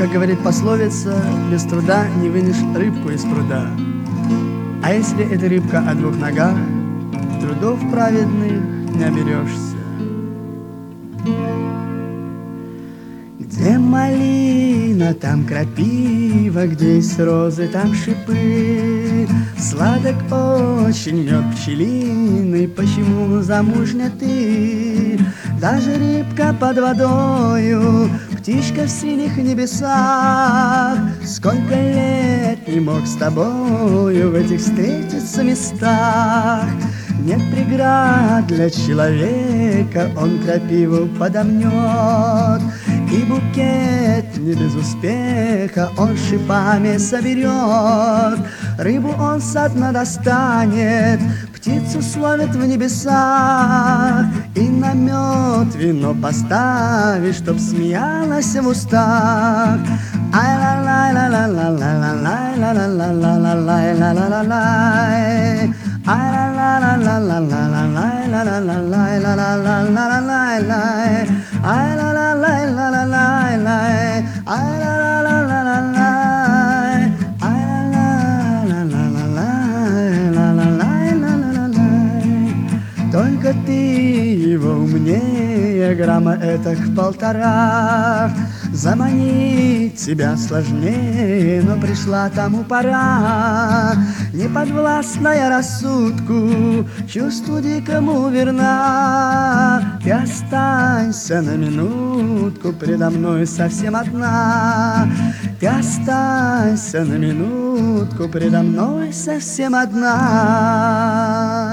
Как говорит пословица, без труда не вынешь рыбку из пруда. А если эта рыбка о двух ногах, трудов праведных не оберешься. Где малина, там крапива, где есть розы, там шипы. Сладок очень мед пчелиный, почему замужня ты? Даже рыбка под водою, птичка в синих небесах. Сколько лет не мог с тобою в этих встретиться местах. Нет преград для человека, он крапиву подомнет, и букет не без успеха он шипами соберет. Рыбу он со дна достанет, птицу словит в небесах, и на мед вино поставишь, чтоб смеялась в устах. Ай ла ла ла ла ла ла ла ла ла ла ла ла ла ла ла ла. Ай ла ла ла ла ла ла ла ла ла ла ла ла ла ла ла ла ла. Ай ла ла ла ла ла ла ла. Ай ла ла ла ла ла ла. Ай ла ла ла ла ла ла ла ла ла. Только ты его умнее грамма этак полтора. Заманить тебя сложнее, но пришла тому пора. Неподвластная рассудку, чувству дикому верна. Ты останься на минутку предо мной совсем одна. Ты останься на минутку предо мной совсем одна.